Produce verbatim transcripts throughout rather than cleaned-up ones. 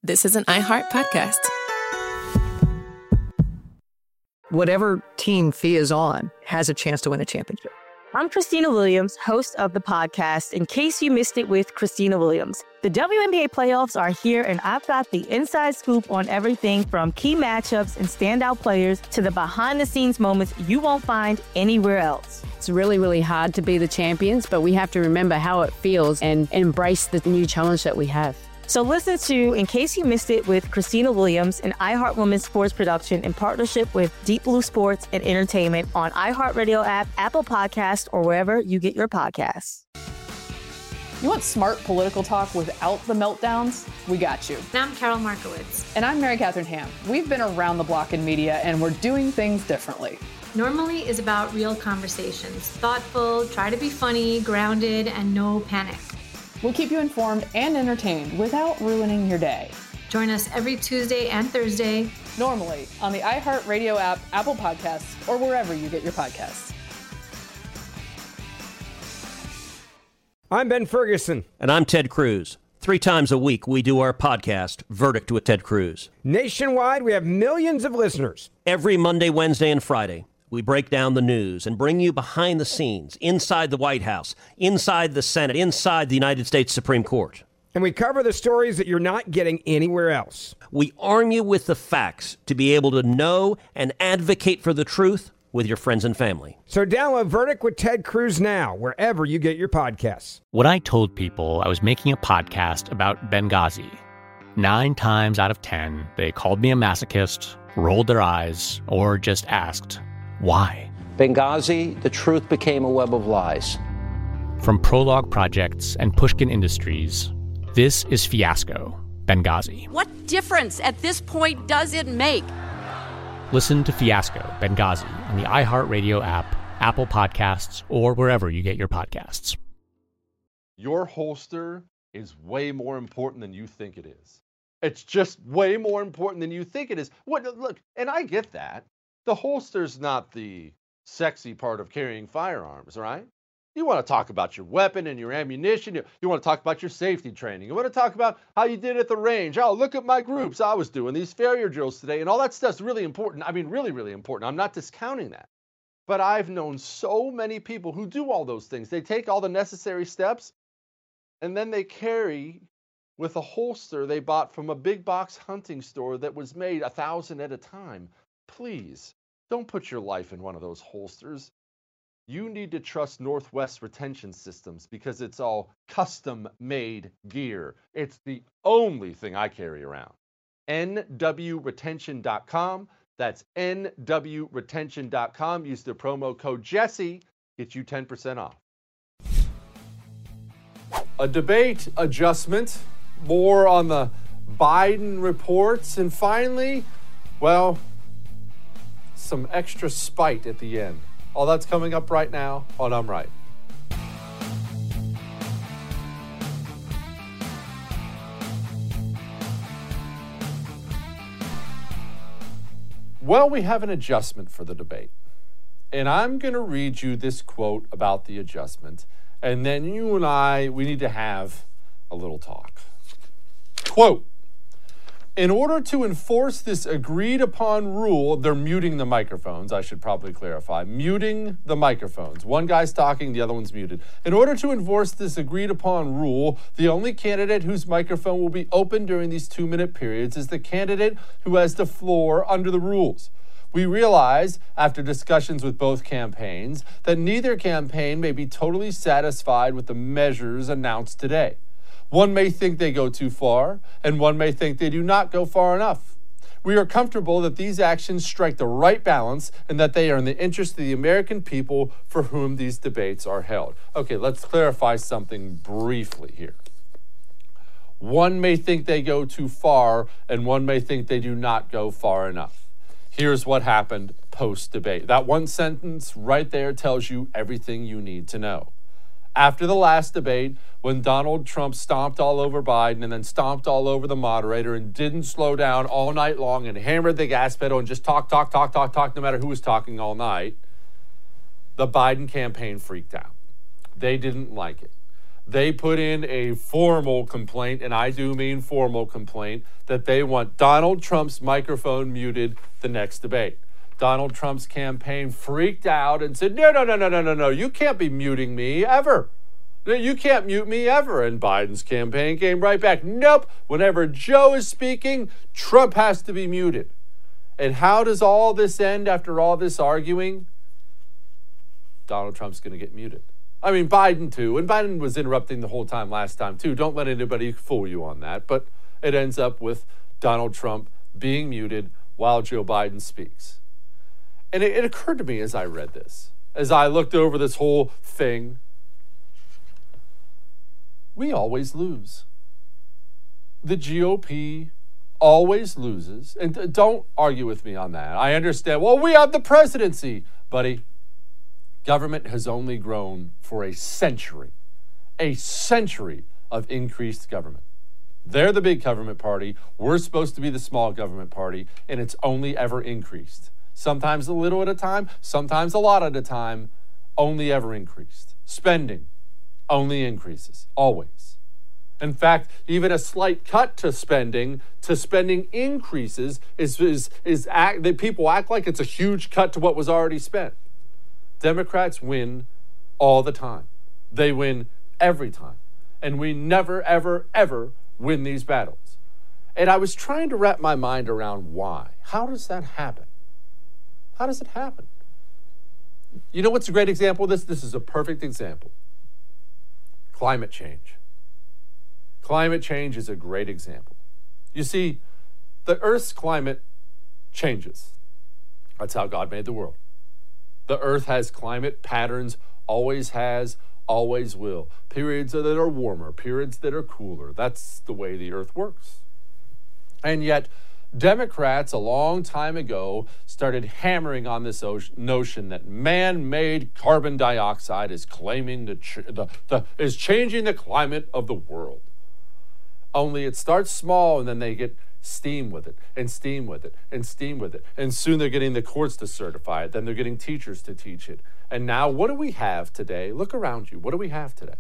this is an iHeart podcast. Whatever team Thea is on has a chance to win a championship. I'm Christina Williams, host of the podcast, In Case You Missed It with Christina Williams. The W N B A playoffs are here, and I've got the inside scoop on everything from key matchups and standout players to the behind-the-scenes moments you won't find anywhere else. It's really, really hard to be the champions, but we have to remember how it feels and embrace the new challenge that we have. So listen to In Case You Missed It with Christina Williams, an iHeart Women's Sports production in partnership with Deep Blue Sports and Entertainment on iHeartRadio app, Apple Podcasts, or wherever you get your podcasts. You want smart political talk without the meltdowns? We got you. And I'm Carol Markowitz. And I'm Mary Catherine Ham. We've been around the block in media, and we're doing things differently. Normally is about real conversations. Thoughtful, try to be funny, grounded, and no panic. We'll keep you informed and entertained without ruining your day. Join us every Tuesday and Thursday. Normally on the iHeartRadio app, Apple Podcasts, or wherever you get your podcasts. I'm Ben Ferguson. And I'm Ted Cruz. Three times a week, we do our podcast, Verdict with Ted Cruz. Nationwide, we have millions of listeners. Every Monday, Wednesday, and Friday, we break down the news and bring you behind the scenes, inside the White House, inside the Senate, inside the United States Supreme Court. And we cover the stories that you're not getting anywhere else. We arm you with the facts to be able to know and advocate for the truth with your friends and family. So download Verdict with Ted Cruz now, wherever you get your podcasts. When I told people I was making a podcast about Benghazi, nine times out of ten, they called me a masochist, rolled their eyes, or just asked, why? Benghazi, the truth became a web of lies. From Prologue Projects and Pushkin Industries, this is Fiasco, Benghazi. What difference at this point does it make? Listen to Fiasco, Benghazi on the iHeartRadio app, Apple Podcasts, or wherever you get your podcasts. Your holster is way more important than you think it is. It's just way more important than you think it is. What? Look, and I get that. The holster's not the sexy part of carrying firearms, right? You want to talk about your weapon and your ammunition. You, you want to talk about your safety training. You want to talk about how you did at the range. Oh, look at my groups. I was doing these failure drills today. And all that stuff's really important. I mean, really, really important. I'm not discounting that. But I've known so many people who do all those things. They take all the necessary steps, and then they carry with a holster they bought from a big box hunting store that was made a thousand at a time. Please, don't put your life in one of those holsters. You need to trust Northwest Retention Systems because it's all custom-made gear. It's the only thing I carry around. N W retention dot com. That's N W retention dot com. Use the promo code Jesse. Get you ten percent off. A debate adjustment, more on the Biden reports, and finally, well, some extra spite at the end. All that's coming up right now on I'm Right. Well, we have an adjustment for the debate. And I'm going to read you this quote about the adjustment. And then you and I, we need to have a little talk. Quote, in order to enforce this agreed upon rule, they're muting the microphones, I should probably clarify. Muting the microphones. One guy's talking, the other one's muted. In order to enforce this agreed upon rule, the only candidate whose microphone will be open during these two-minute periods is the candidate who has the floor under the rules. We realize, after discussions with both campaigns, that neither campaign may be totally satisfied with the measures announced today. One may think they go too far, and one may think they do not go far enough. We are comfortable that these actions strike the right balance and that they are in the interest of the American people for whom these debates are held. Okay, let's clarify something briefly here. One may think they go too far, and one may think they do not go far enough. Here's what happened post-debate. That one sentence right there tells you everything you need to know. After the last debate, when Donald Trump stomped all over Biden and then stomped all over the moderator and didn't slow down all night long and hammered the gas pedal and just talk, talk, talk, talk, talk, no matter who was talking all night, the Biden campaign freaked out. They didn't like it. they put in a formal complaint, and I do mean formal complaint, that they want Donald Trump's microphone muted the next debate. Donald Trump's campaign freaked out and said, no, no, no, no, no, no, no, you can't be muting me ever. You can't mute me ever. And Biden's campaign came right back. Nope. Whenever Joe is speaking, Trump has to be muted. And how does all this end after all this arguing? Donald Trump's going to get muted. I mean, Biden too. And Biden was interrupting the whole time last time too. Don't let anybody fool you on that. But it ends up with Donald Trump being muted while Joe Biden speaks. And it, it occurred to me as I read this, as I looked over this whole thing, we always lose. The G O P always loses. And don't argue with me on that. I understand, well, we have the presidency. Buddy, government has only grown for a century, a century of increased government. They're the big government party. We're supposed to be the small government party, and it's only ever increased. Sometimes a little at a time, sometimes a lot at a time, only ever increased. Spending only increases, always. In fact, even a slight cut to spending, to spending increases, is, is, is act, that people act like it's a huge cut to what was already spent. Democrats win all the time. They win every time. And we never, ever, ever win these battles. And I was trying to wrap my mind around why. How does that happen? How does it happen? You know what's a great example of this? This is a perfect example. Climate change. Climate change is a great example. You see, the Earth's climate changes. That's how God made the world. The Earth has climate patterns, always has, always will. Periods that are warmer, periods that are cooler. That's the way the Earth works. And yet, Democrats a long time ago started hammering on this notion that man-made carbon dioxide is claiming to ch- the, the is changing the climate of the world. Only it starts small and then they get steam with it and steam with it and steam with it. And soon they're getting the courts to certify it. Then they're getting teachers to teach it. And now what do we have today? Look around you. What do we have today?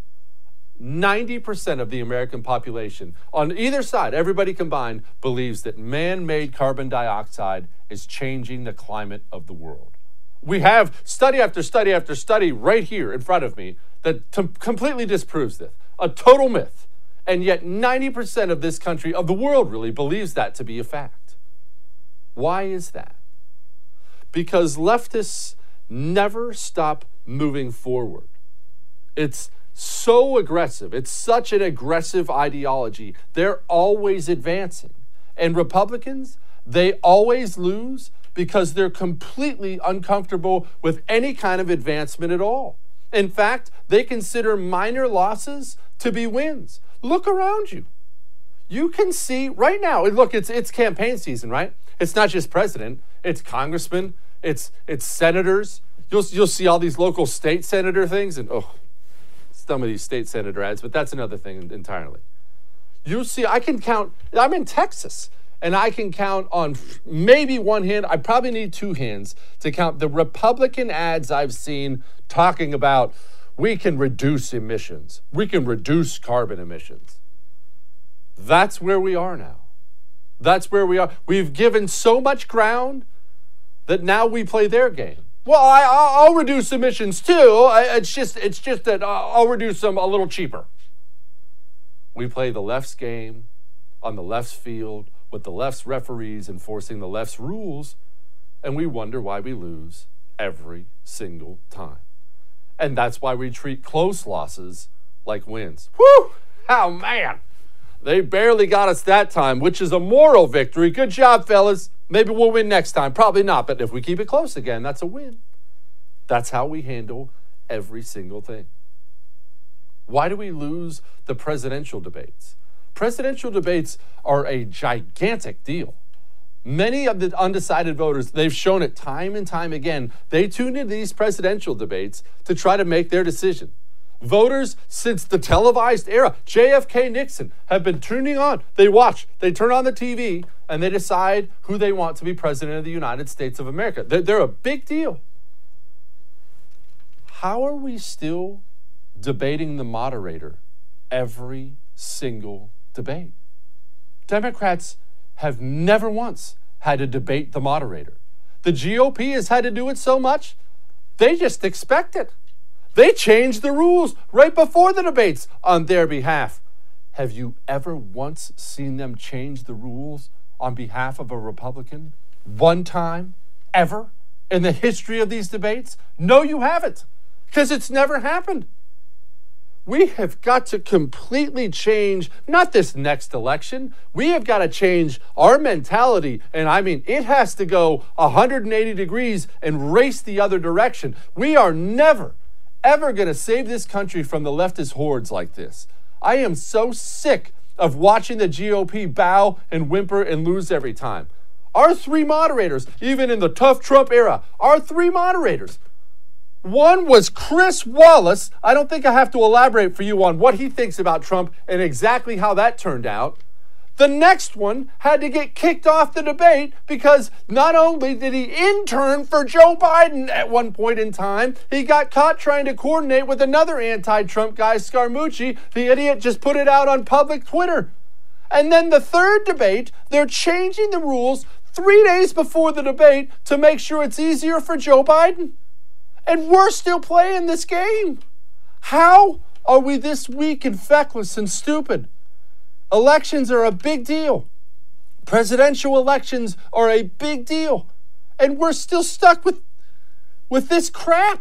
ninety percent of the American population, on either side, everybody combined, believes that man-made carbon dioxide is changing the climate of the world. We have study after study after study right here in front of me that t- completely disproves this. A total myth. And yet ninety percent of this country, of the world really, believes that to be a fact. Why is that? Because leftists never stop moving forward. It's so aggressive. It's such an aggressive ideology. They're always advancing. And Republicans, they always lose because they're completely uncomfortable with any kind of advancement at all. In fact, they consider minor losses to be wins. Look around you. You can see right now, look, it's it's campaign season, right? It's not just president, it's congressmen, it's it's senators. You'll you'll see all these local state senator things, and oh, some of these state senator ads, but that's another thing entirely. You see, I can count, I'm in Texas, and I can count on maybe one hand, I probably need two hands to count the Republican ads I've seen talking about we can reduce emissions, we can reduce carbon emissions. That's where we are now. That's where we are. We've given so much ground that now we play their game. Well, I, I'll reduce emissions too. It's just, it's just that I'll reduce them a little cheaper. We play the left's game on the left's field with the left's referees enforcing the left's rules, and we wonder why we lose every single time. And that's why we treat close losses like wins. Whew! Oh, man. They barely got us that time, which is a moral victory. Good job, fellas. Maybe we'll win next time. Probably not, but if we keep it close again, that's a win. That's how we handle every single thing. Why do we lose the presidential debates? Presidential debates are a gigantic deal. Many of the undecided voters, they've shown it time and time again, they tune into these presidential debates to try to make their decision. Voters since the televised era, J F K, Nixon, have been tuning on. They watch, they turn on the T V, and they decide who they want to be president of the United States of America. They're, they're a big deal. How are we still debating the moderator every single debate. Democrats have never once had to debate the moderator. The G O P has had to do it so much, they just expect it. They change the rules right before the debates on their behalf. Have you ever once seen them change the rules on behalf of a Republican? One time? Ever? In the history of these debates? No, you haven't, because it's never happened. We have got to completely change, not this next election, we have got to change our mentality. And I mean, it has to go one hundred eighty degrees and race the other direction. We are never, ever going to save this country from the leftist hordes like this. I am so sick of watching the G O P bow and whimper and lose every time. Our three moderators, even in the tough Trump era, our three moderators, one was Chris Wallace. I don't think I have to elaborate for you on what he thinks about Trump and exactly how that turned out. The next one had to get kicked off the debate because not only did he intern for Joe Biden at one point in time, he got caught trying to coordinate with another anti-Trump guy, Scaramucci. The idiot just put it out on public Twitter. And then the third debate, they're changing the rules three days before the debate to make sure it's easier for Joe Biden. And we're still playing this game. How are we this weak and feckless and stupid? Elections are a big deal. Presidential elections are a big deal. And we're still stuck with, with this crap.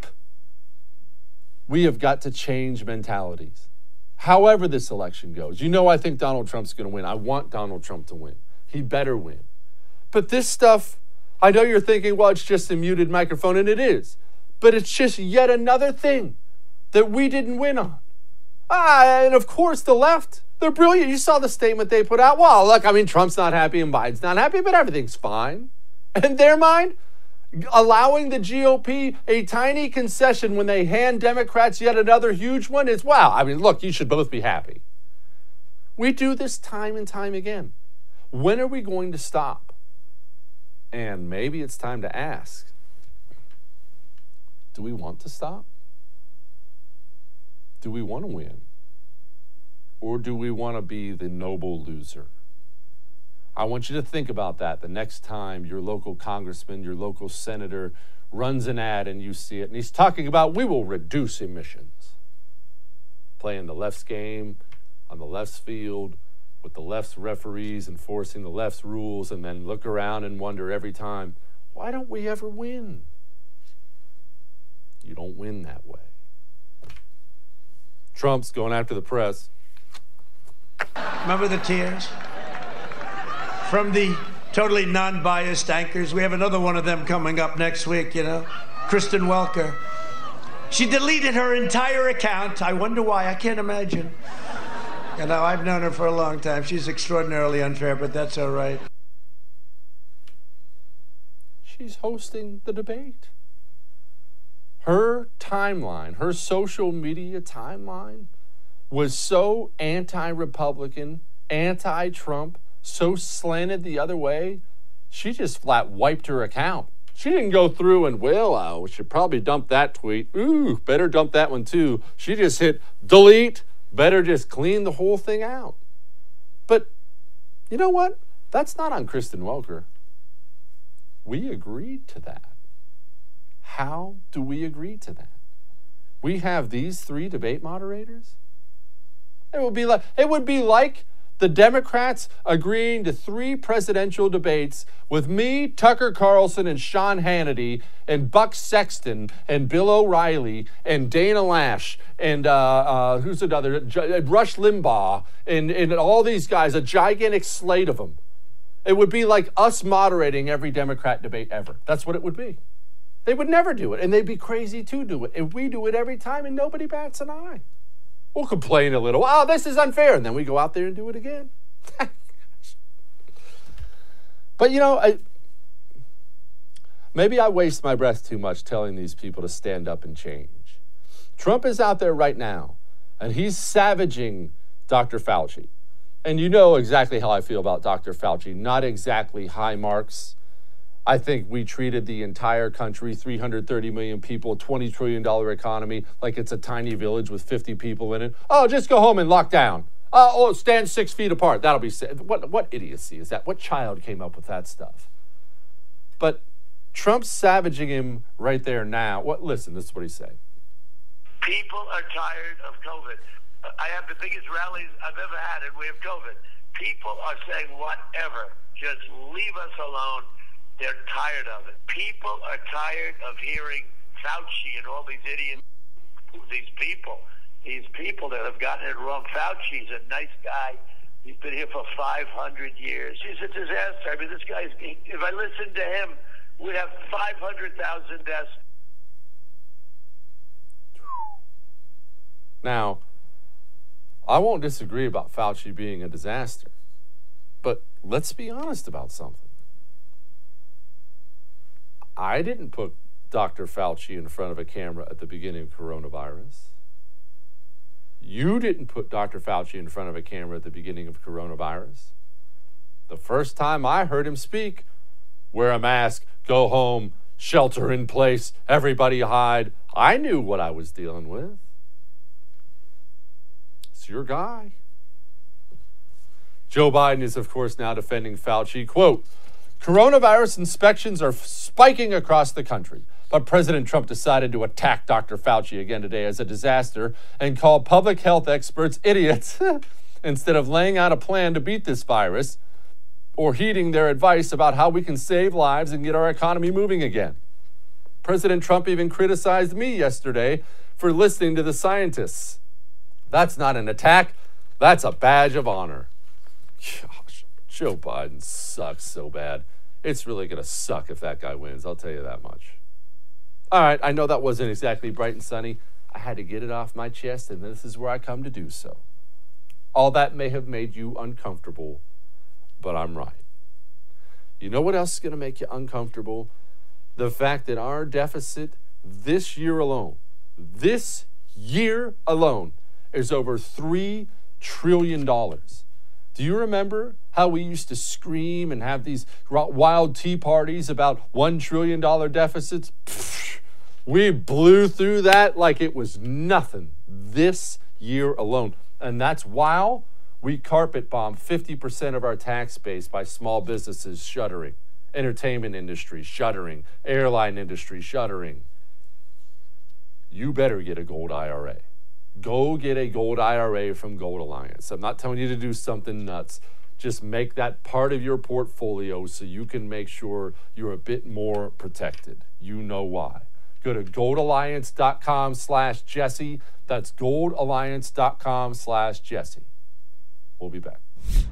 We have got to change mentalities. However this election goes. You know I think Donald Trump's going to win. I want Donald Trump to win. He better win. But this stuff, I know you're thinking, well, it's just a muted microphone, and it is. But it's just yet another thing that we didn't win on. Ah, and of course, the left, they're brilliant. You saw the statement they put out. Well, look, I mean, Trump's not happy and Biden's not happy, but everything's fine. In their mind, allowing the G O P a tiny concession when they hand Democrats yet another huge one is, wow, I mean, look, you should both be happy. We do this time and time again. When are we going to stop? And maybe it's time to ask, do we want to stop? Do we want to win? Or do we want to be the noble loser? I want you to think about that the next time your local congressman, your local senator runs an ad and you see it, and he's talking about, we will reduce emissions. Playing the left's game on the left's field with the left's referees enforcing the left's rules, and then look around and wonder every time, why don't we ever win? You don't win that way. Trump's going after the press. Remember the tears? From the totally non-biased anchors. We have another one of them coming up next week, you know. Kristen Welker. She deleted her entire account. I wonder why. I can't imagine. You know, I've known her for a long time. She's extraordinarily unfair, but that's all right. She's hosting the debate. Her timeline, her social media timeline was so anti-Republican, anti-Trump, so slanted the other way, she just flat wiped her account. She didn't go through and, well, I should probably dump that tweet. Ooh, better dump that one too. She just hit delete, better just clean the whole thing out. But you know what? That's not on Kristen Welker. We agreed to that. How do we agree to that? We have these three debate moderators? It would be like, it would be like the Democrats agreeing to three presidential debates with me, Tucker Carlson, and Sean Hannity, and Buck Sexton, and Bill O'Reilly, and Dana Lash, and uh, uh, who's another, Rush Limbaugh, and, and all these guys, a gigantic slate of them. It would be like us moderating every Democrat debate ever. That's what it would be. They would never do it, and they'd be crazy to do it. And we do it every time, and nobody bats an eye. We'll complain a little. Oh, this is unfair. And then we go out there and do it again. But, you know, I, maybe I waste my breath too much telling these people to stand up and change. Trump is out there right now, and he's savaging Doctor Fauci. And you know exactly how I feel about Doctor Fauci. Not exactly high marks. I think we treated the entire country, three hundred thirty million people, twenty trillion dollars economy, like it's a tiny village with fifty people in it. Oh, just go home and lock down. Uh, oh, stand six feet apart. That'll be safe. What, what idiocy is that? What child came up with that stuff? But Trump's savaging him right there now. What? Listen, this is what he said. People are tired of COVID. I have the biggest rallies I've ever had, and we have COVID. People are saying, whatever, just leave us alone. They're tired of it. People are tired of hearing Fauci and all these idiots, these people. These people that have gotten it wrong. Fauci's a nice guy. He's been here for five hundred years. He's a disaster. I mean, this guy's, if I listened to him, we'd have five hundred thousand deaths. Now, I won't disagree about Fauci being a disaster, but let's be honest about something. I didn't put Doctor Fauci in front of a camera at the beginning of coronavirus. You didn't put Doctor Fauci in front of a camera at the beginning of coronavirus. The first time I heard him speak, wear a mask, go home, shelter in place, everybody hide, I knew what I was dealing with. It's your guy. Joe Biden is, of course, now defending Fauci. Quote, coronavirus inspections are spiking across the country. But President Trump decided to attack Doctor Fauci again today as a disaster and call public health experts idiots instead of laying out a plan to beat this virus or heeding their advice about how we can save lives and get our economy moving again. President Trump even criticized me yesterday for listening to the scientists. That's not an attack. That's a badge of honor. Gosh, Joe Biden sucks so bad. It's really going to suck if that guy wins. I'll tell you that much. All right, I know that wasn't exactly bright and sunny. I had to get it off my chest, and this is where I come to do so. All that may have made you uncomfortable, but I'm right. You know what else is going to make you uncomfortable? The fact that our deficit this year alone, this year alone, is over three trillion dollars. Do you remember how we used to scream and have these wild tea parties about one trillion dollars deficits? Pfft, we blew through that like it was nothing this year alone. And that's while we carpet bombed fifty percent of our tax base by small businesses shuttering, entertainment industry shuttering, airline industry shuttering. You better get a gold I R A. Go get a gold I R A from Gold Alliance. I'm not telling you to do something nuts. Just make that part of your portfolio so you can make sure you're a bit more protected. You know why. Go to goldalliance.com slash Jesse. That's goldalliance.com slash Jesse. We'll be back.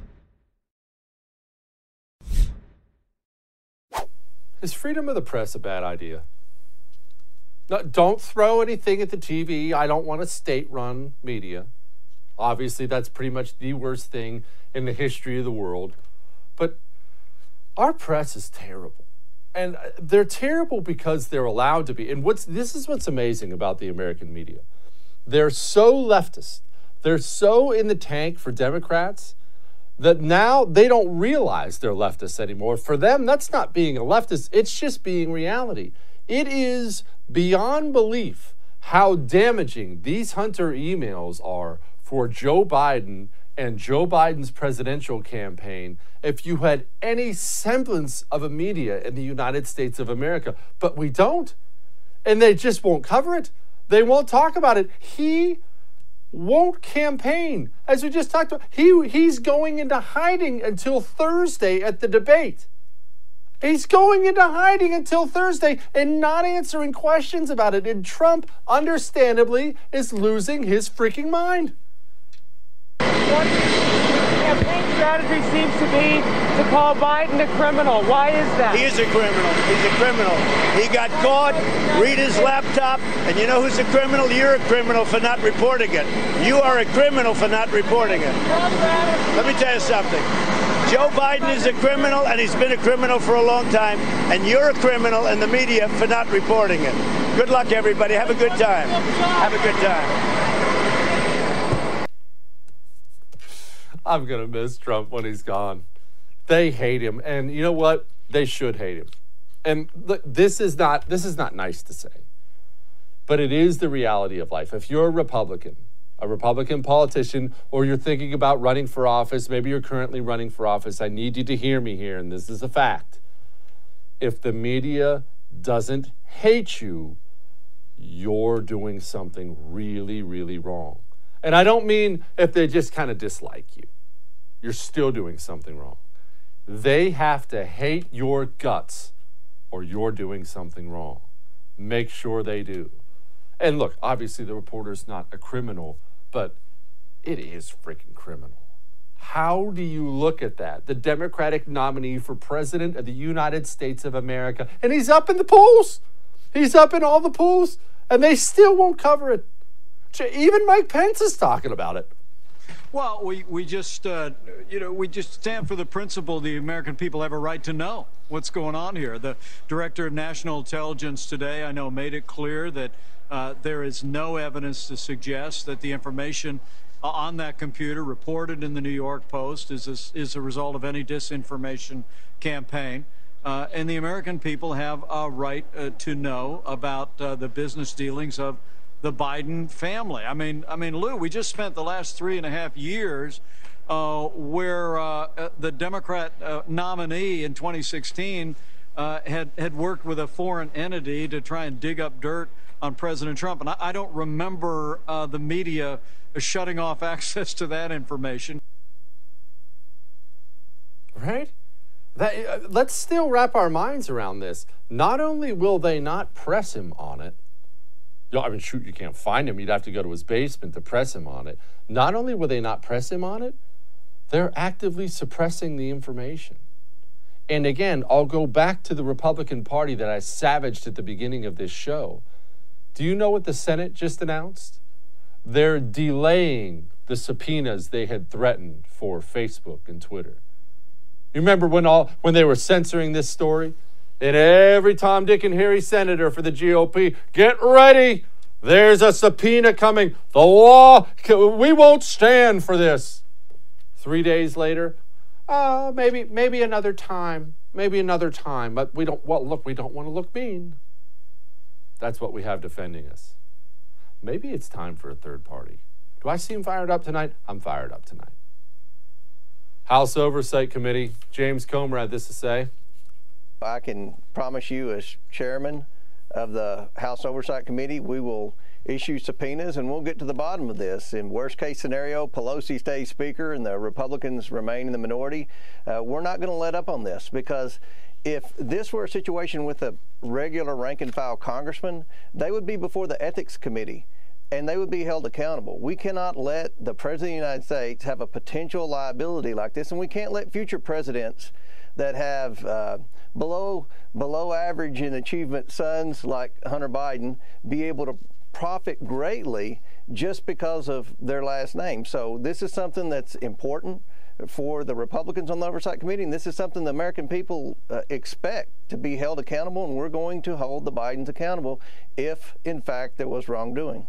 Is freedom of the press a bad idea? No, don't throw anything at the T V. I don't want a state-run media. Obviously, that's pretty much the worst thing in the history of the world. But our press is terrible. And they're terrible because they're allowed to be. And what's this is what's amazing about the American media. They're so leftist. They're so in the tank for Democrats that now they don't realize they're leftists anymore. For them, that's not being a leftist. It's just being reality. It is beyond belief how damaging these Hunter emails are for Joe Biden and Joe Biden's presidential campaign if you had any semblance of a media in the United States of America. But we don't. And they just won't cover it. They won't talk about it. He won't campaign. As we just talked about, he, he's going into hiding until Thursday at the debate. He's going into hiding until Thursday and not answering questions about it. And Trump, understandably, is losing his freaking mind. What campaign strategy seems to be to call Biden a criminal. Why is that? He is a criminal. He's a criminal. He got caught, read his laptop, and you know who's a criminal? You're a criminal for not reporting it. You are a criminal for not reporting it. Let me tell you something. Joe Biden is a criminal, and he's been a criminal for a long time, and you're a criminal in the media for not reporting it. Good luck, everybody. Have a good time. Have a good time. I'm going to miss Trump when he's gone. They hate him, and you know what? They should hate him. And look, this is not this is not nice to say, but it is the reality of life. If you're a Republican, a Republican politician, or you're thinking about running for office, maybe you're currently running for office, I need you to hear me here, and this is a fact. If the media doesn't hate you, you're doing something really, really wrong. And I don't mean if they just kind of dislike you. You're still doing something wrong. They have to hate your guts or you're doing something wrong. Make sure they do. And look, obviously the reporter's not a criminal, but it is freaking criminal. How do you look at that? The Democratic nominee for president of the United States of America, and he's up in the polls. He's up in all the polls, and they still won't cover it. Even Mike Pence is talking about it. Well, we, we just, uh, you know, we just stand for the principle the American people have a right to know what's going on here. The Director of National Intelligence today, I know, made it clear that uh, there is no evidence to suggest that the information on that computer reported in the New York Post is a, is a result of any disinformation campaign. Uh, and the American people have a right uh, to know about uh, the business dealings of the Biden family. I mean, I mean, Lou, we just spent the last three and a half years uh, where uh, the Democrat uh, nominee in twenty sixteen uh, had had worked with a foreign entity to try and dig up dirt on President Trump, and I, I don't remember uh, the media shutting off access to that information. Right? That, uh, let's still wrap our minds around this. Not only will they not press him on it, I mean, shoot, you can't find him. You'd have to go to his basement to press him on it. Not only will they not press him on it, they're actively suppressing the information. And again, I'll go back to the Republican Party that I savaged at the beginning of this show. Do you know what the Senate just announced? They're delaying the subpoenas they had threatened for Facebook and Twitter. You remember when all when they were censoring this story? And every Tom, Dick, and Harry senator for the G O P, get ready. There's a subpoena coming. The law, we won't stand for this. Three days later, uh, maybe maybe another time, maybe another time. But we don't, well, look, we don't want to look mean. That's what we have defending us. Maybe it's time for a third party. Do I seem fired up tonight? I'm fired up tonight. House Oversight Committee, James Comer had this to say. I can promise you as chairman of the House Oversight Committee, we will issue subpoenas and we'll get to the bottom of this. In worst case scenario, Pelosi stays speaker and the Republicans remain in the minority. Uh, we're not going to let up on this, because if this were a situation with a regular rank and file congressman, they would be before the Ethics Committee and they would be held accountable. We cannot let the President of the United States have a potential liability like this, and we can't let future presidents that have uh, below below average in achievement sons like Hunter Biden be able to profit greatly just because of their last name. So this is something that's important for the Republicans on the Oversight Committee, and this is something the American people uh, expect to be held accountable, and we're going to hold the Bidens accountable if, in fact, there was wrongdoing.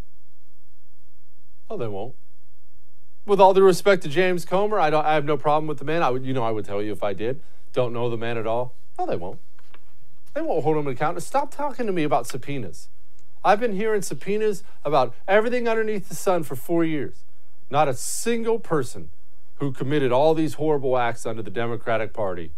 Oh, they won't. With all due respect to James Comer, I don't. I have no problem with the man. I would, you know, I would tell you if I did. Don't know the man at all. No, they won't. They won't hold him accountable. Stop talking to me about subpoenas. I've been hearing subpoenas about everything underneath the sun for four years. Not a single person who committed all these horrible acts under the Democratic Party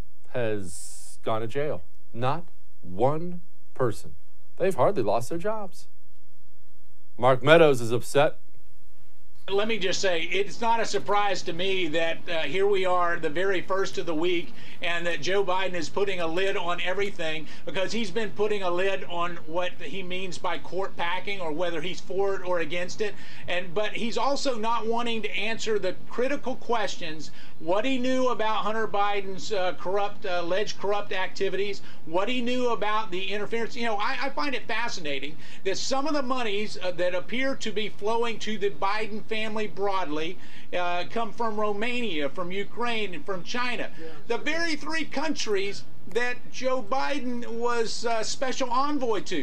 has gone to jail. Not one person. They've hardly lost their jobs. Mark Meadows is upset. Let me just say, it's not a surprise to me that uh, here we are, the very first of the week, and that Joe Biden is putting a lid on everything, because he's been putting a lid on what he means by court packing, or whether he's for it or against it. And but he's also not wanting to answer the critical questions: what he knew about Hunter Biden's uh, corrupt, uh, alleged corrupt activities, what he knew about the interference. You know, I, I find it fascinating that some of the monies uh, that appear to be flowing to the Biden family family broadly uh, come from Romania, from Ukraine, and from China. Yeah. The very three countries that Joe Biden was uh, special envoy to.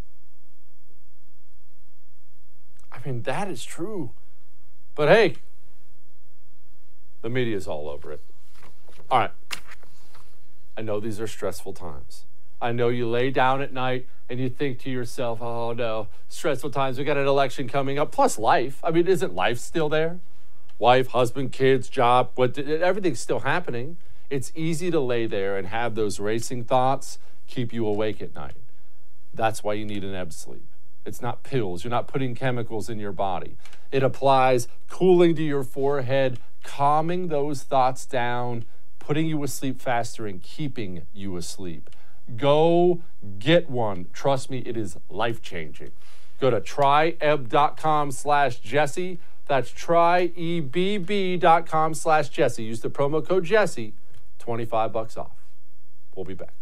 I mean, that is true. But hey, the media is all over it. All right. I know these are stressful times. I know you lay down at night and you think to yourself, oh no, stressful times, we got an election coming up, plus life. I mean, isn't life still there? Wife, husband, kids, job, what, everything's still happening. It's easy to lay there and have those racing thoughts keep you awake at night. That's why you need an ebb sleep. It's not pills. You're not putting chemicals in your body. It applies cooling to your forehead, calming those thoughts down, putting you asleep faster and keeping you asleep. Go get one. Trust me, it is life-changing. Go to tryebb.com slash Jesse. That's tryebb.com slash Jesse. Use the promo code Jesse, twenty-five bucks off. We'll be back.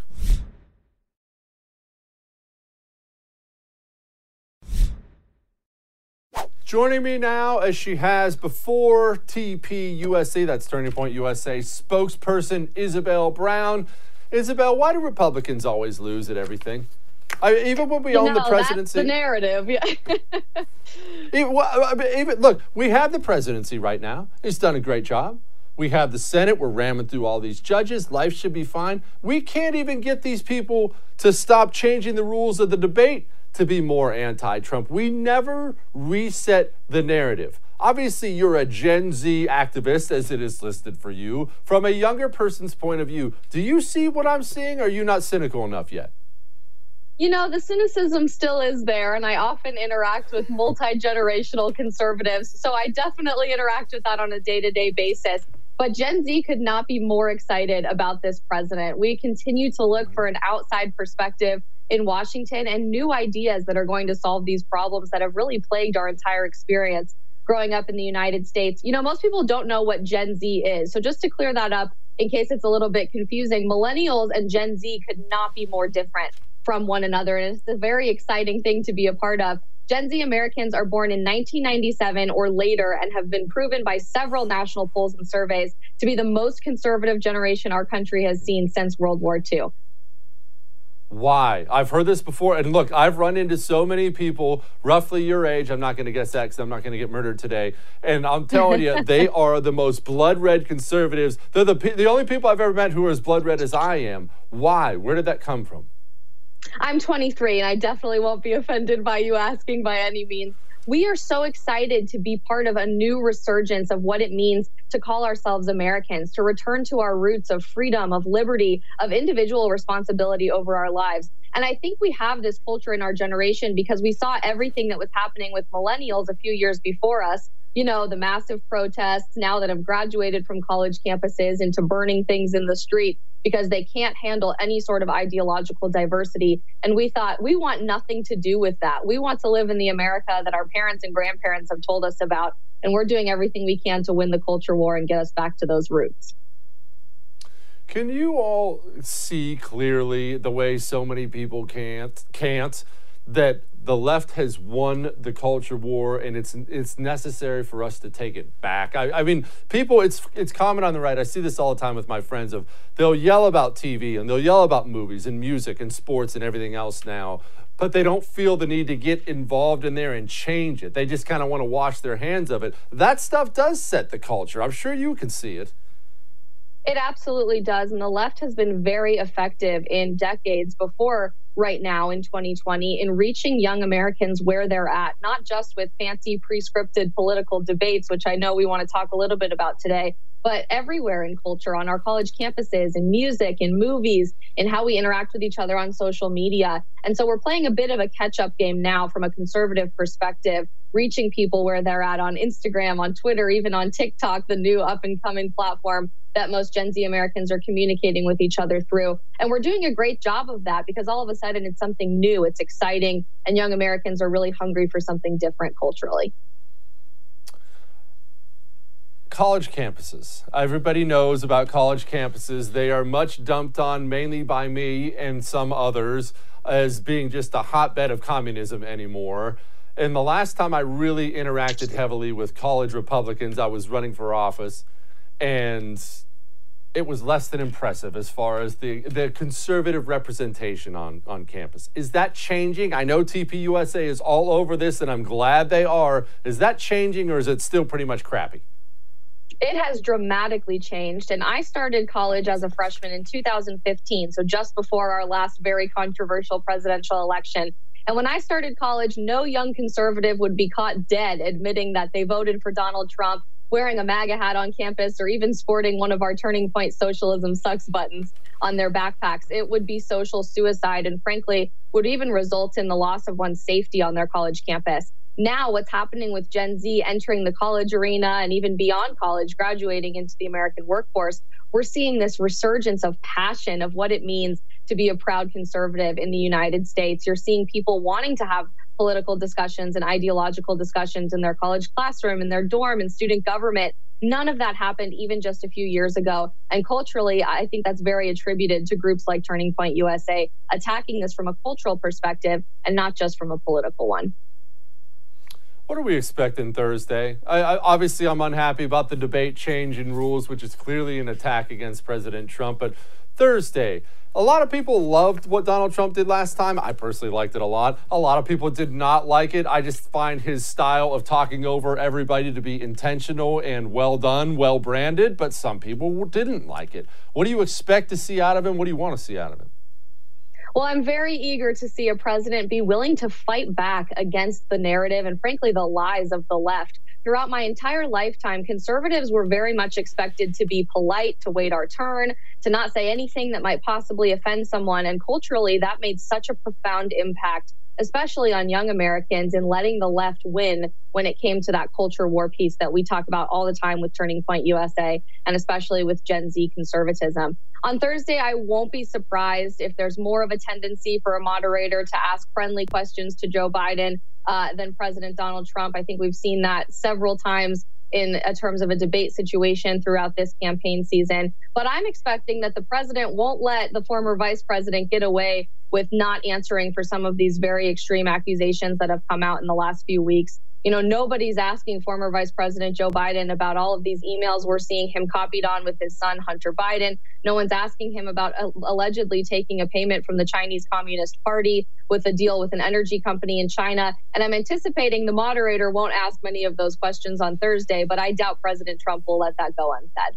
Joining me now, as she has before, T P U S A, that's Turning Point U S A, spokesperson Isabel Brown. Isabel, why do Republicans always lose at everything? I, even when we you own know, the presidency. That's the narrative. Yeah. even, well, I mean, even, look, we have the presidency right now. He's done a great job. We have the Senate. We're ramming through all these judges. Life should be fine. We can't even get these people to stop changing the rules of the debate to be more anti-Trump. We never reset the narrative. Obviously, you're a Gen Z activist, as it is listed for you. From a younger person's point of view, do you see what I'm seeing, or are you not cynical enough yet? You know, the cynicism still is there, and I often interact with multi-generational conservatives, so I definitely interact with that on a day-to-day basis. But Gen Z could not be more excited about this president. We continue to look for an outside perspective in Washington and new ideas that are going to solve these problems that have really plagued our entire experience growing up in the United States. You know, most people don't know what Gen Z is. So just to clear that up, in case it's a little bit confusing, millennials and Gen Z could not be more different from one another. And it's a very exciting thing to be a part of. Gen Z Americans are born in nineteen ninety-seven or later and have been proven by several national polls and surveys to be the most conservative generation our country has seen since World War Two. Why? I've heard this before. And look, I've run into so many people roughly your age. I'm not going to guess that because I'm not going to get murdered today. And I'm telling you, they are the most blood red conservatives. They're the, the only people I've ever met who are as blood red as I am. Why? Where did that come from? I'm twenty-three, and I definitely won't be offended by you asking by any means. We are so excited to be part of a new resurgence of what it means to call ourselves Americans, to return to our roots of freedom, of liberty, of individual responsibility over our lives. And I think we have this culture in our generation because we saw everything that was happening with millennials a few years before us. You know, the massive protests now that have graduated from college campuses into burning things in the street because they can't handle any sort of ideological diversity. And we thought, we want nothing to do with that. We want to live in the America that our parents and grandparents have told us about. And we're doing everything we can to win the culture war and get us back to those roots. Can you all see clearly the way so many people can't, can't, that the left has won the culture war, and it's it's necessary for us to take it back? I, I mean, people, it's it's common on the right. I see this all the time with my friends. Of they'll yell about T V and they'll yell about movies and music and sports and everything else now, but they don't feel the need to get involved in there and change it. They just kind of want to wash their hands of it. That stuff does set the culture. I'm sure you can see it. It absolutely does. And the left has been very effective in decades before right now in twenty twenty in reaching young Americans where they're at, not just with fancy pre-scripted political debates, which I know we want to talk a little bit about today, but everywhere in culture, on our college campuses, in music, in movies, in how we interact with each other on social media. And so we're playing a bit of a catch-up game now from a conservative perspective, reaching people where they're at on Instagram, on Twitter, even on TikTok, the new up-and-coming platform that most Gen Z Americans are communicating with each other through. And we're doing a great job of that because all of a sudden it's something new, it's exciting, and young Americans are really hungry for something different culturally. College campuses. Everybody knows about college campuses. They are much dumped on, mainly by me and some others, as being just a hotbed of communism anymore. And the last time I really interacted heavily with college Republicans, I was running for office, and it was less than impressive as far as the, the conservative representation on, on campus. Is that changing? I know T P U S A is all over this, and I'm glad they are. Is that changing, or is it still pretty much crappy? It has dramatically changed. And I started college as a freshman in two thousand fifteen, so just before our last very controversial presidential election. And when I started college, no young conservative would be caught dead admitting that they voted for Donald Trump, wearing a MAGA hat on campus, or even sporting one of our Turning Point Socialism Sucks buttons on their backpacks. It would be social suicide and, frankly, would even result in the loss of one's safety on their college campus. Now, what's happening with Gen Z entering the college arena and even beyond college, graduating into the American workforce, we're seeing this resurgence of passion of what it means to be a proud conservative in the United States. You're seeing people wanting to have political discussions and ideological discussions in their college classroom, in their dorm, in student government. None of that happened even just a few years ago. And culturally, I think that's very attributed to groups like Turning Point U S A, attacking this from a cultural perspective and not just from a political one. What are we expecting Thursday? I, I, obviously, I'm unhappy about the debate change in rules, which is clearly an attack against President Trump. But Thursday, a lot of people loved what Donald Trump did last time. I personally liked it a lot. A lot of people did not like it. I just find his style of talking over everybody to be intentional and well done, well branded. But some people didn't like it. What do you expect to see out of him? What do you want to see out of him? Well, I'm very eager to see a president be willing to fight back against the narrative and, frankly, the lies of the left. Throughout my entire lifetime, conservatives were very much expected to be polite, to wait our turn, to not say anything that might possibly offend someone. And culturally, that made such a profound impact, especially on young Americans, in letting the left win when it came to that culture war piece that we talk about all the time with Turning Point U S A, and especially with Gen Z conservatism. On Thursday, I won't be surprised if there's more of a tendency for a moderator to ask friendly questions to Joe Biden uh, than President Donald Trump. I think we've seen that several times in uh, terms of a debate situation throughout this campaign season. But I'm expecting that the president won't let the former vice president get away with not answering for some of these very extreme accusations that have come out in the last few weeks. You know, nobody's asking former Vice President Joe Biden about all of these emails we're seeing him copied on with his son, Hunter Biden. No one's asking him about uh, allegedly taking a payment from the Chinese Communist Party with a deal with an energy company in China. And I'm anticipating the moderator won't ask many of those questions on Thursday, but I doubt President Trump will let that go unsaid.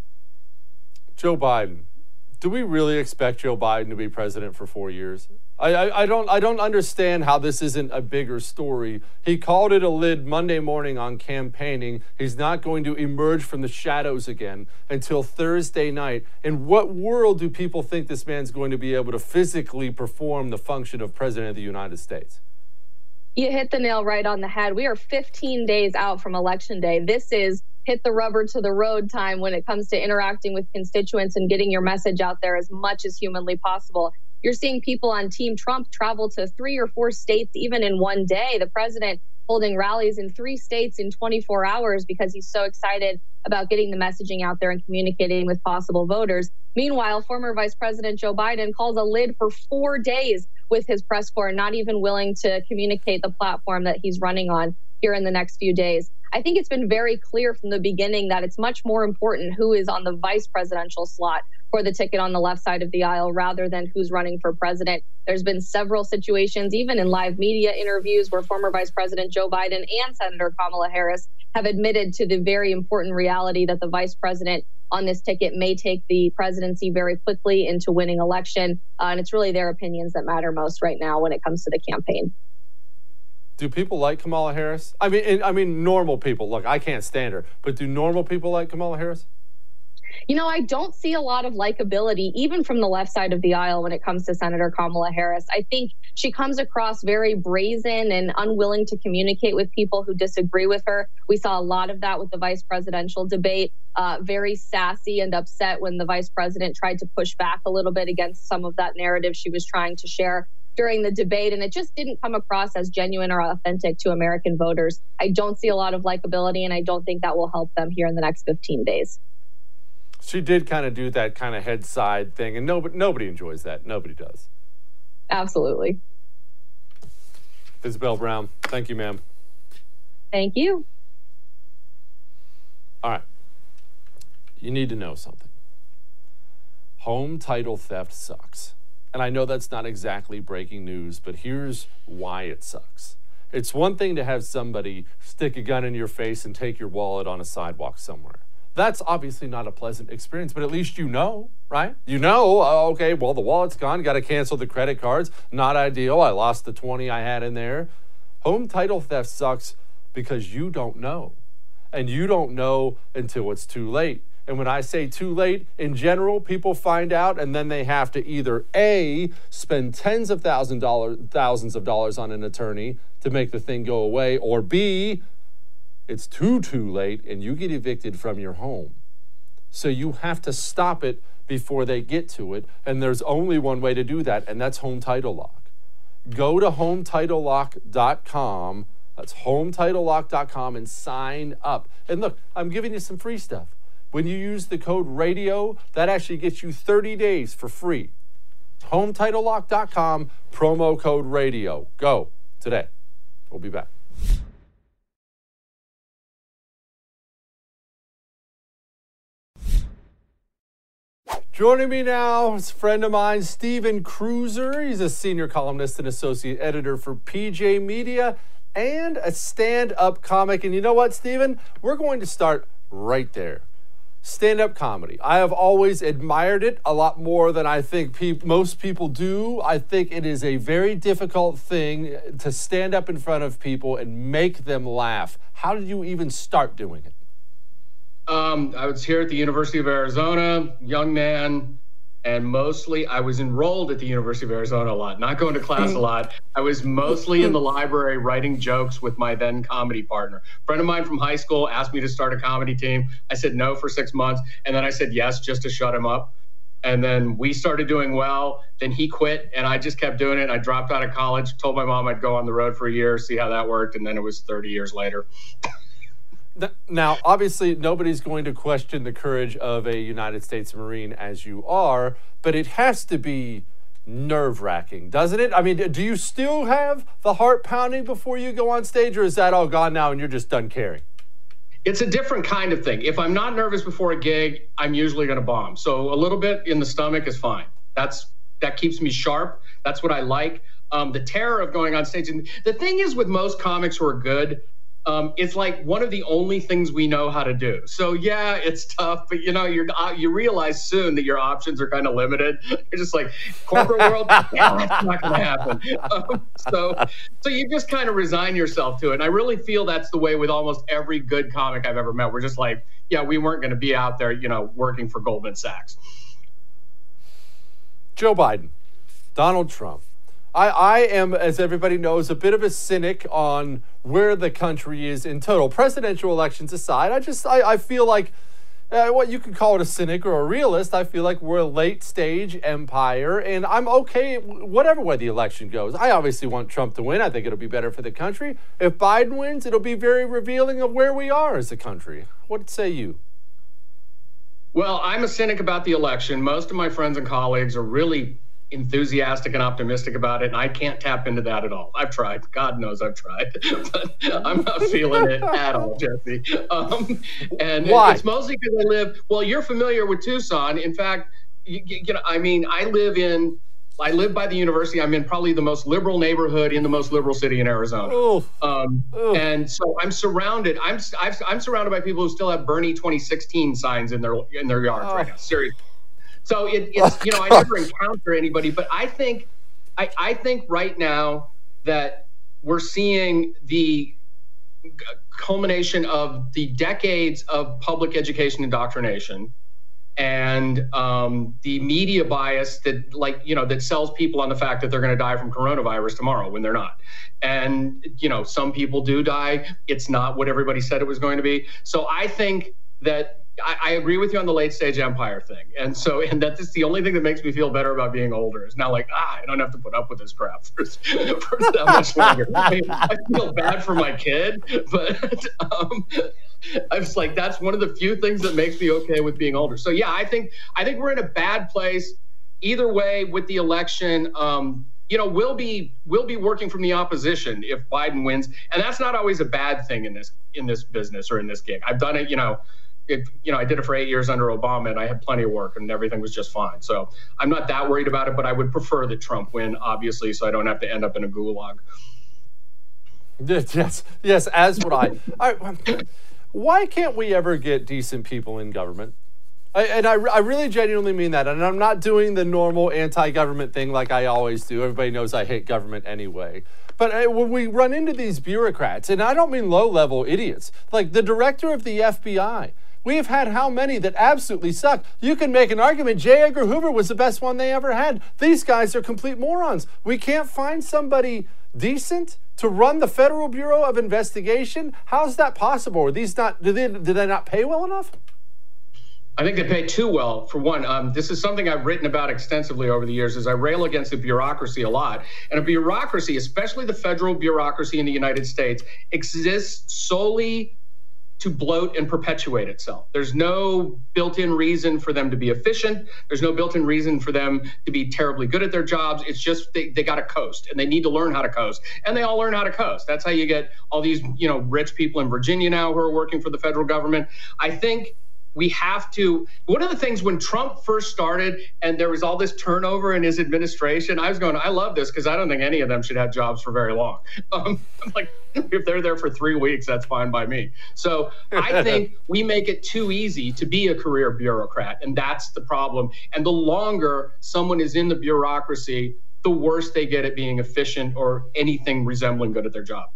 Joe Biden. Do we really expect Joe Biden to be president for four years? I, I, I don't I don't understand how this isn't a bigger story. He called it a lid Monday morning on campaigning. He's not going to emerge from the shadows again until Thursday night. In what world do people think this man's going to be able to physically perform the function of president of the United States? You hit the nail right on the head. We are fifteen days out from Election Day. This is hit the rubber to the road time when it comes to interacting with constituents and getting your message out there as much as humanly possible. You're seeing people on Team Trump travel to three or four states even in one day. The president holding rallies in three states in twenty-four hours because he's so excited about getting the messaging out there and communicating with possible voters. Meanwhile, former Vice President Joe Biden calls a lid for four days with his press corps, not even willing to communicate the platform that he's running on here in the next few days. I think it's been very clear from the beginning that it's much more important who is on the vice presidential slot for the ticket on the left side of the aisle rather than who's running for president. There's been several situations, even in live media interviews, where former Vice President Joe Biden and Senator Kamala Harris have admitted to the very important reality that the vice president on this ticket may take the presidency very quickly into winning election. Uh, and it's really their opinions that matter most right now when it comes to the campaign. Do people like Kamala Harris? I mean, I mean, normal people. Look, I can't stand her, but do normal people like Kamala Harris? You know, I don't see a lot of likability, even from the left side of the aisle, when it comes to Senator Kamala Harris. I think she comes across very brazen and unwilling to communicate with people who disagree with her. We saw a lot of that with the vice presidential debate, uh, very sassy and upset when the vice president tried to push back a little bit against some of that narrative she was trying to share during the debate, and it just didn't come across as genuine or authentic to American voters. I don't see a lot of likability, and I don't think that will help them here in the next fifteen days. She did kind of do that kind of head side thing, and nobody, nobody enjoys that. Nobody does. Absolutely. Isabel Brown, thank you, ma'am. Thank you. All right. You need to know something. Home title theft sucks. And I know that's not exactly breaking news, but here's why it sucks. It's one thing to have somebody stick a gun in your face and take your wallet on a sidewalk somewhere. That's obviously not a pleasant experience, but at least you know, right? You know, uh, okay, well, the wallet's gone. Got to cancel the credit cards. Not ideal. I lost the twenty I had in there. Home title theft sucks because you don't know. And you don't know until it's too late. And when I say too late, in general, people find out and then they have to either A, spend tens of thousand dollars, thousands of dollars on an attorney to make the thing go away, or B, it's too, too late and you get evicted from your home. So you have to stop it before they get to it. And there's only one way to do that, and that's Home Title Lock. Go to home title lock dot com. That's home title lock dot com and sign up. And look, I'm giving you some free stuff. When you use the code RADIO, that actually gets you thirty days for free. home title lock dot com, promo code RADIO. Go today. We'll be back. Joining me now is a friend of mine, Stephen Cruiser. He's a senior columnist and associate editor for P J Media and a stand-up comic. And you know what, Stephen? We're going to start right there. Stand-up comedy. I have always admired it a lot more than I think pe- most people do. I think it is a very difficult thing to stand up in front of people and make them laugh. How did you even start doing it? Um, I was here at the University of Arizona, young man, and mostly I was enrolled at the University of Arizona a lot, not going to class a lot. I was mostly in the library writing jokes with my then comedy partner. A friend of mine from high school asked me to start a comedy team. I said no for six months, and then I said yes just to shut him up. And then we started doing well. Then he quit, and I just kept doing it. I dropped out of college, told my mom I'd go on the road for a year, see how that worked, and then it was thirty years later. Now, obviously, nobody's going to question the courage of a United States Marine as you are, but it has to be nerve-wracking, doesn't it? I mean, do you still have the heart pounding before you go on stage, or is that all gone now and you're just done caring? It's a different kind of thing. If I'm not nervous before a gig, I'm usually going to bomb. So a little bit in the stomach is fine. That's that keeps me sharp. That's what I like. Um, the terror of going on stage. And the thing is with most comics who are good, Um, it's like one of the only things we know how to do. So yeah, it's tough, but you know, you're uh, you realize soon that your options are kind of limited. You're just like, corporate world, yeah, that's not going to happen. Um, so, so you just kind of resign yourself to it. And I really feel that's the way with almost every good comic I've ever met. We're just like, yeah, we weren't going to be out there, you know, working for Goldman Sachs. Joe Biden, Donald Trump. I, I am, as everybody knows, a bit of a cynic on where the country is in total. Presidential elections aside, I just, I, I feel like, uh, what you could call it a cynic or a realist, I feel like we're a late-stage empire, and I'm okay whatever way the election goes. I obviously want Trump to win. I think it'll be better for the country. If Biden wins, it'll be very revealing of where we are as a country. What say you? Well, I'm a cynic about the election. Most of my friends and colleagues are really enthusiastic and optimistic about it, and I can't tap into that at all. I've tried. God knows I've tried, but I'm not feeling it at all, Jesse. Um, and Why? It's mostly because I live, well, you're familiar with Tucson. In fact, you, you know, I mean, I live in, I live by the university. I'm in probably the most liberal neighborhood in the most liberal city in Arizona. Oh. Um, oh. And so I'm surrounded, I'm, I've, I'm surrounded by people who still have Bernie twenty sixteen signs in their, in their yards oh. right now. Seriously. So it, it's, you know, I never encounter anybody, but I think, I, I think right now that we're seeing the culmination of the decades of public education indoctrination and um, the media bias that, like, you know, that sells people on the fact that they're going to die from coronavirus tomorrow when they're not. And, you know, some people do die. It's not what everybody said it was going to be. So I think that I, I agree with you on the late stage empire thing. And so, and that's the only thing that makes me feel better about being older is now like, ah, I don't have to put up with this crap for, for that much longer. I mean, I feel bad for my kid, but um, I was like, that's one of the few things that makes me okay with being older. So yeah, I think, I think we're in a bad place either way with the election. Um, you know, we'll be, we'll be working from the opposition if Biden wins. And that's not always a bad thing in this, in this business or in this gig. I've done it, you know, It, you know, I did it for eight years under Obama, and I had plenty of work, and everything was just fine. So I'm not that worried about it, but I would prefer that Trump win, obviously, so I don't have to end up in a gulag. Yes, yes, as would I. All right, Why can't we ever get decent people in government? I, and I, I really genuinely mean that. And I'm not doing the normal anti-government thing like I always do. Everybody knows I hate government anyway. But uh, when we run into these bureaucrats, and I don't mean low-level idiots, like the director of the F B I, we have had how many that absolutely suck? You can make an argument J. Edgar Hoover was the best one they ever had. These guys are complete morons. We can't find somebody decent to run the Federal Bureau of Investigation? How's that possible? Are these not, do they, do they not pay well enough? I think they pay too well. For one, um, this is something I've written about extensively over the years, is I rail against the bureaucracy a lot. And a bureaucracy, especially the federal bureaucracy in the United States, exists solely to bloat and perpetuate itself. There's no built-in reason for them to be efficient. There's no built-in reason for them to be terribly good at their jobs. It's just they, they got to coast, and they need to learn how to coast. And they all learn how to coast. That's how you get all these, you know, rich people in Virginia now who are working for the federal government. I think we have to, one of the things when Trump first started and there was all this turnover in his administration, I was going, I love this because I don't think any of them should have jobs for very long. Um, I'm like, if they're there for three weeks, that's fine by me. So I think we make it too easy to be a career bureaucrat, and that's the problem. And the longer someone is in the bureaucracy, the worse they get at being efficient or anything resembling good at their job.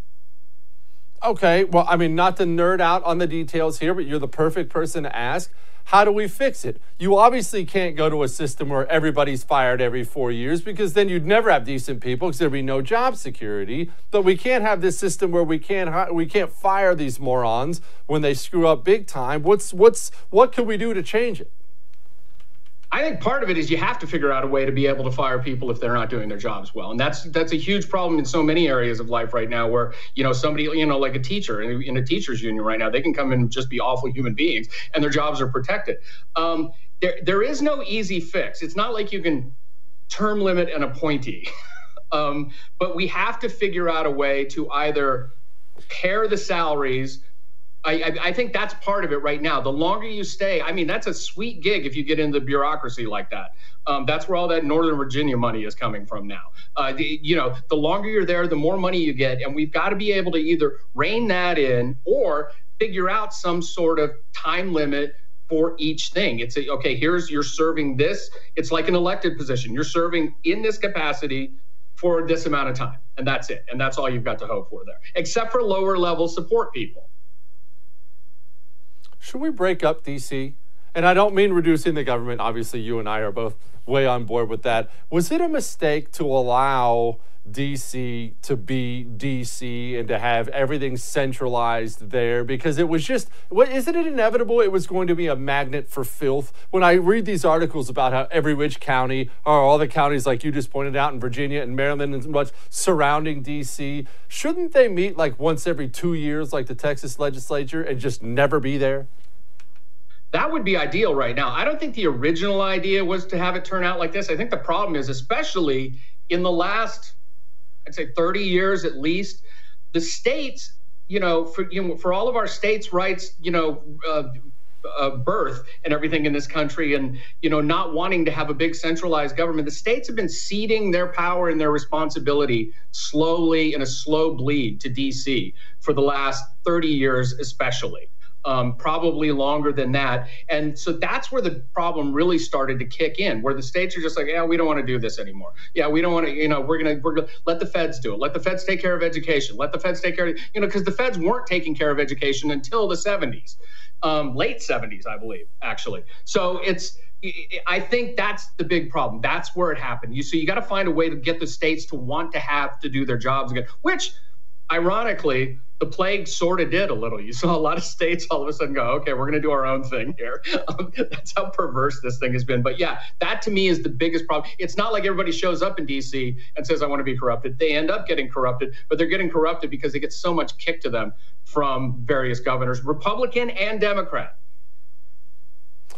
Okay, well, I mean, not to nerd out on the details here, but you're the perfect person to ask. How do we fix it? You obviously can't go to a system where everybody's fired every four years because then you'd never have decent people because there'd be no job security. But we can't have this system where we can't we can't fire these morons when they screw up big time. What's what's what can we do to change it? I think part of it is you have to figure out a way to be able to fire people if they're not doing their jobs well. And that's that's a huge problem in so many areas of life right now where, you know, somebody, you know, like a teacher in, in a teacher's union right now, they can come in and just be awful human beings and their jobs are protected. Um, there, there is no easy fix. It's not like you can term limit an appointee. um, but we have to figure out a way to either pair the salaries. I, I, I think that's part of it right now. The longer you stay, I mean, that's a sweet gig if you get into the bureaucracy like that. Um, that's where all that Northern Virginia money is coming from now. Uh, the, you know, the longer you're there, the more money you get. And we've got to be able to either rein that in or figure out some sort of time limit for each thing. It's a, okay, here's, you're serving this. It's like an elected position. You're serving in this capacity for this amount of time. And that's it. And that's all you've got to hope for there, except for lower level support people. Should we break up D C? And I don't mean reducing the government. Obviously, you and I are both way on board with that. Was it a mistake to allow D C to be D C and to have everything centralized there? Because it was just, what, isn't it inevitable it was going to be a magnet for filth? When I read these articles about how every rich county, or all the counties like you just pointed out in Virginia and Maryland and much surrounding D C, shouldn't they meet like once every two years like the Texas legislature and just never be there? That would be ideal right now. I don't think the original idea was to have it turn out like this. I think the problem is, especially in the last, I'd say thirty years at least, the states, you know, for you know, for all of our states' rights, you know, uh, uh, birth and everything in this country, and you know, not wanting to have a big centralized government, the states have been ceding their power and their responsibility slowly in a slow bleed to D C for the last thirty years, especially. Um, probably longer than that. And so that's where the problem really started to kick in, where the states are just like, yeah, we don't want to do this anymore. Yeah, we don't want to, you know, we're going to, we're going to let the feds do it. Let the feds take care of education. Let the feds take care of, you know, because the feds weren't taking care of education until the seventies, um, late seventies, I believe, actually. So it's, I think that's the big problem. That's where it happened. You, so you got to find a way to get the states to want to have to do their jobs again, which ironically, the plague sort of did a little. You saw a lot of states all of a sudden go, okay, we're going to do our own thing here. Um, that's how perverse this thing has been. But yeah, that to me is the biggest problem. It's not like everybody shows up in D C and says, I want to be corrupted. They end up getting corrupted, but they're getting corrupted because they get so much kicked to them from various governors, Republican and Democrat.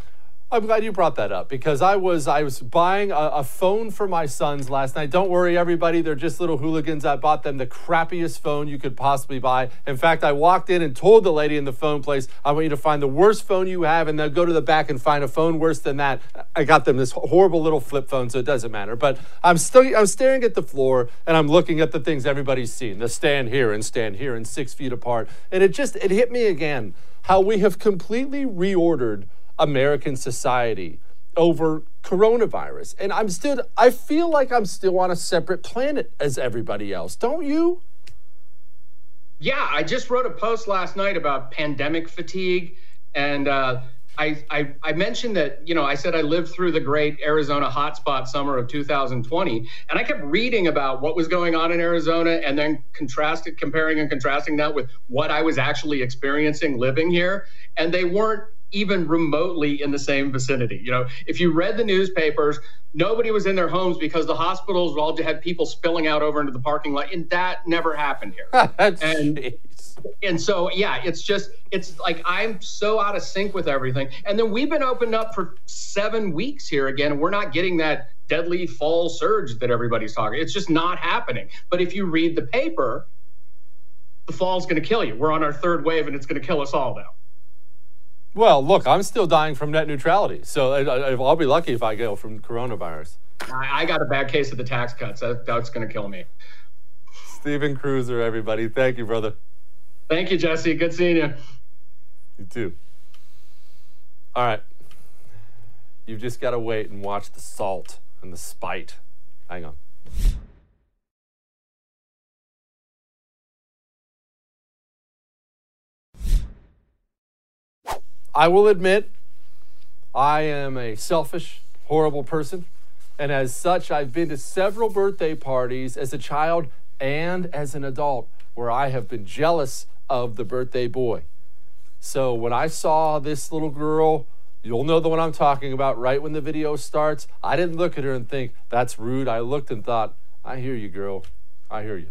I'm glad you brought that up because I was I was buying a, a phone for my sons last night. Don't worry, everybody. They're just little hooligans. I bought them the crappiest phone you could possibly buy. In fact, I walked in and told the lady in the phone place, I want you to find the worst phone you have and then go to the back and find a phone worse than that. I got them this horrible little flip phone, so it doesn't matter. But I'm still I'm staring at the floor and I'm looking at the things everybody's seen. The stand here and stand here and six feet apart. And it just, it hit me again how we have completely reordered American society over coronavirus. And I'm still, I feel like I'm still on a separate planet as everybody else. Don't you? Yeah, I just wrote a post last night about pandemic fatigue. And uh, I, I, I mentioned that, you know, I said I lived through the great Arizona hotspot summer of two thousand twenty. And I kept reading about what was going on in Arizona and then contrasted, comparing and contrasting that with what I was actually experiencing living here. And they weren't even remotely in the same vicinity. You know, if you read the newspapers, nobody was in their homes because the hospitals all had people spilling out over into the parking lot, and that never happened here. and, and so, yeah, it's just, it's like I'm so out of sync with everything. And then we've been opened up for seven weeks here again, and we're not getting that deadly fall surge that everybody's talking. It's just not happening. But if you read the paper, the fall's going to kill you. We're on our third wave, and it's going to kill us all now. Well, look, I'm still dying from net neutrality, so I, I, I'll be lucky if I go from coronavirus. I, I got a bad case of the tax cuts. That, that's going to kill me. Steven Cruiser, everybody. Thank you, brother. Thank you, Jesse. Good seeing you. You too. All right. You've just got to wait and watch the salt and the spite. Hang on. I will admit, I am a selfish, horrible person, and as such, I've been to several birthday parties as a child and as an adult where I have been jealous of the birthday boy. So when I saw this little girl, you'll know the one I'm talking about right when the video starts, I didn't look at her and think, that's rude. I looked and thought, I hear you, girl. I hear you.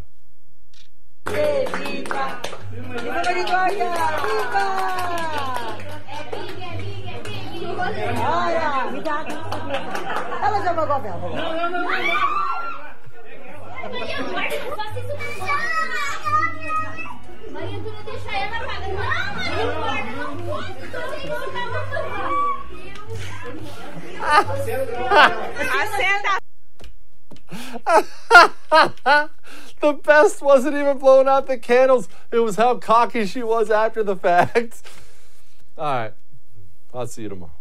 The best wasn't even blowing out the candles. It was how cocky she was after the fact. All right. I'll see you tomorrow.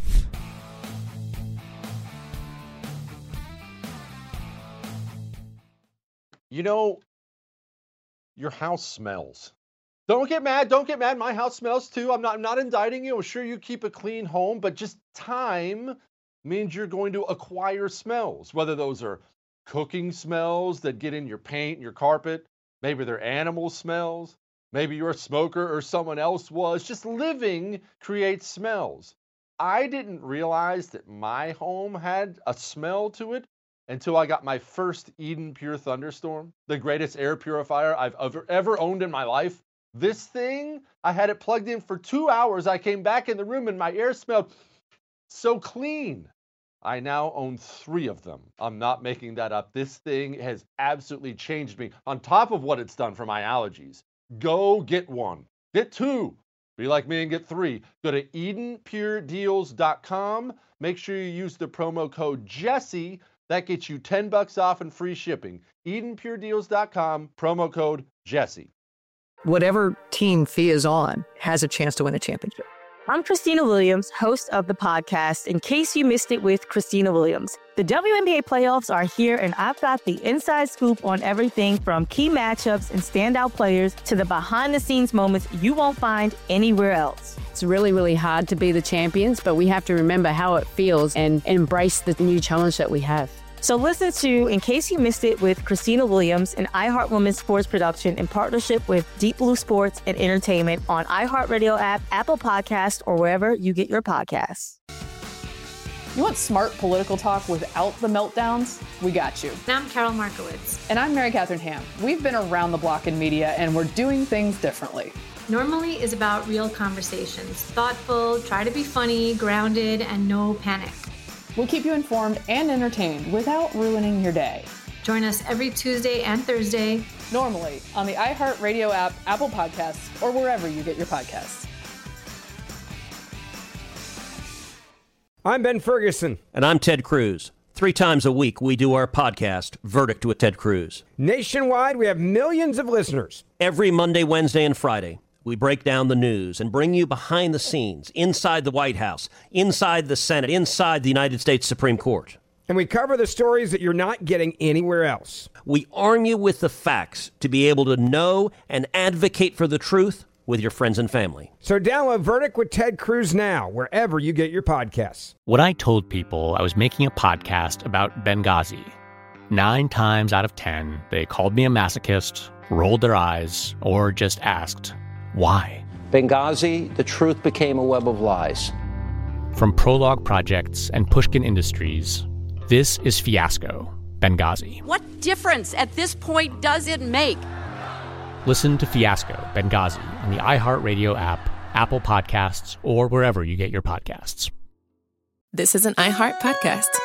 You know, your house smells. Don't get mad. Don't get mad. My house smells too. I'm not, I'm not indicting you. I'm sure you keep a clean home, but just time means you're going to acquire smells, whether those are cooking smells that get in your paint and your carpet. Maybe they're animal smells. Maybe you're a smoker or someone else was. Just living creates smells. I didn't realize that my home had a smell to it until I got my first Eden Pure Thunderstorm, the greatest air purifier I've ever, ever owned in my life. This thing, I had it plugged in for two hours. I came back in the room and my air smelled so clean. I now own three of them. I'm not making that up. This thing has absolutely changed me on top of what it's done for my allergies. Go get one. Get two. Be like me and get three. Go to Eden Pure Deals dot com. Make sure you use the promo code Jesse. That gets you ten bucks off and free shipping. Eden Pure Deals dot com, promo code Jesse. Whatever team Fee is on has a chance to win a championship. I'm Christina Williams, host of the podcast, In Case You Missed It with Christina Williams. The W N B A playoffs are here, and I've got the inside scoop on everything from key matchups and standout players to the behind-the-scenes moments you won't find anywhere else. It's really, really hard to be the champions, but we have to remember how it feels and embrace the new challenge that we have. So listen to In Case You Missed It with Christina Williams, an iHeart Women's sports production in partnership with Deep Blue Sports and Entertainment on iHeartRadio app, Apple Podcasts, or wherever you get your podcasts. You want smart political talk without the meltdowns? We got you. And I'm Carol Markowitz. And I'm Mary Catherine Ham. We've been around the block in media, and we're doing things differently. Normally is about real conversations, thoughtful, try to be funny, grounded, and no panic. We'll keep you informed and entertained without ruining your day. Join us every Tuesday and Thursday. Normally on the iHeartRadio app, Apple Podcasts, or wherever you get your podcasts. I'm Ben Ferguson. And I'm Ted Cruz. Three times a week, we do our podcast, Verdict with Ted Cruz. Nationwide, we have millions of listeners. Every Monday, Wednesday, and Friday, we break down the news and bring you behind the scenes, inside the White House, inside the Senate, inside the United States Supreme Court. And we cover the stories that you're not getting anywhere else. We arm you with the facts to be able to know and advocate for the truth with your friends and family. So download Verdict with Ted Cruz now, wherever you get your podcasts. When I told people I was making a podcast about Benghazi, nine times out of ten, they called me a masochist, rolled their eyes, or just asked, why? Benghazi, the truth became a web of lies. From Prologue Projects and Pushkin Industries, this is Fiasco, Benghazi. What difference at this point does it make? Listen to Fiasco, Benghazi on the iHeartRadio app, Apple Podcasts, or wherever you get your podcasts. This is an iHeart podcast.